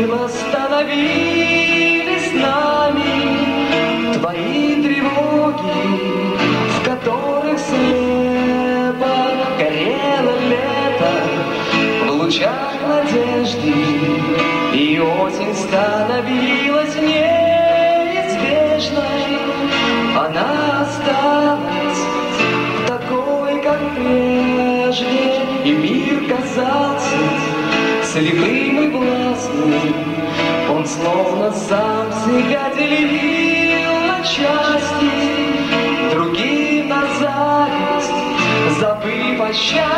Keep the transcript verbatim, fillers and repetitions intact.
мило становились нами твои тревоги, в которых слепо горело лето в лучах надежды, и осень становилась неизбежной. Она осталась такой, как прежде, и мир казался слепым и властным. Он словно сам себя делил на части, другим на зависть, забыв о счастье.